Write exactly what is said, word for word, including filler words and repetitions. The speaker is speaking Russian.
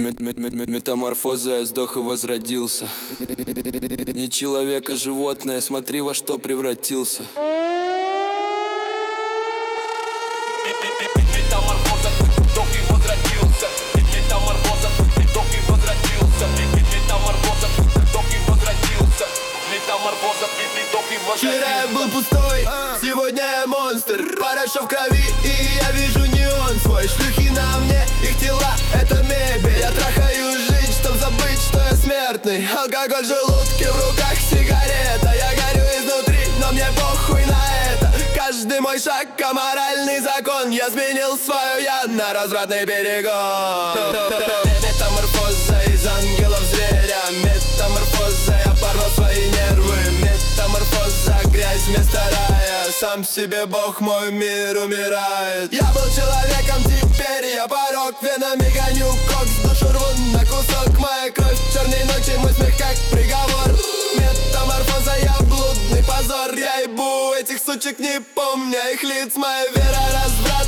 Метаморфоза, я сдох и возродился. Не человек, а животное, смотри, во что превратился. Метаморфоза, сдох и возродился. Метаморфоза, сдох и возродился. Метаморфоза, сдох и возродился. Метаморфоза, сдох и возродился. Вчера я был пустой, сегодня я монстр. Хорошо в крови, и я вижу неон свой. Шлюхи на мне, их тела — это мебель. Я трахаю жизнь, чтоб забыть, что я смертный. Алкоголь в желудке, в руках сигарета. Я горю изнутри, но мне похуй на это. Каждый мой шаг — аморальный закон. Я сменил свою я на развратный перегон. Метаморфоза из ангелов зверя. Метаморфоза, я порвал свои нервы. Метаморфоза, грязь вместо рая. Сам себе бог, мой мир умирает. Я был человеком, теперь я порок. Венами гоню кокс, душу рву на кусок. Моя кровь, черные ночи, мой смех как приговор. Метаморфоза, я блудный позор. Я ебу этих сучек, не помня их лиц. Моя вера, разврат,